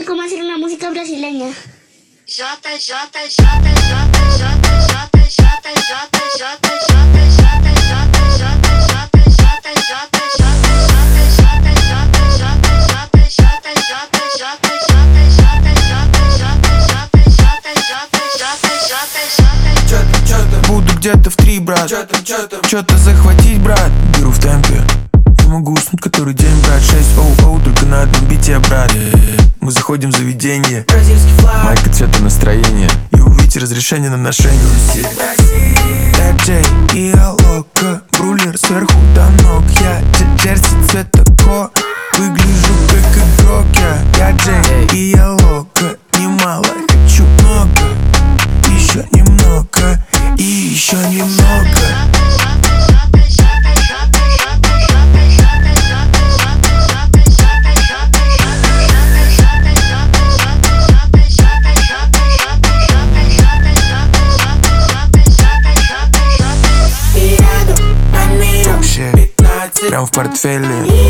cómo hacer una música brasileña. Буду где-то в 3, брат. Чё-то захватить, брат. Беру в темпе. Не могу уснуть который день, брат. 6 оу-оу, только на одном бите, брат. Мы заходим в заведение. Майка цвета настроения. И увидите разрешение на ношение. Джей и Алока. Брулер сверху до ног. Я джерси цвета ко. Выгляжу как игрок. Я Джей и Алока. Немало, хочу много. Еще немного. И еще немного. Прям в портфеле.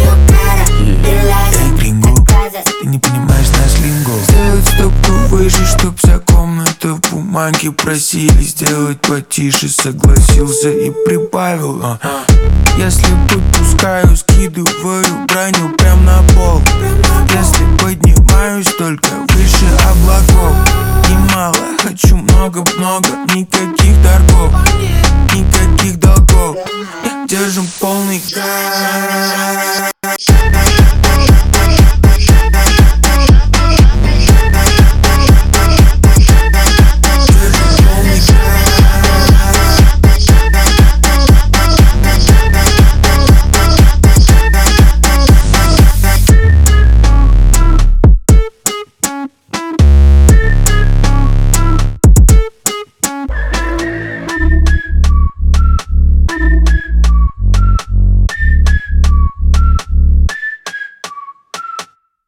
Эй, гринго, ты не понимаешь наш линго. Сделать стопку выше, чтоб вся комната в бумаге. Просили сделать потише, согласился и прибавил. Если подпускаю, скидываю броню прям на пол. Если поднимаю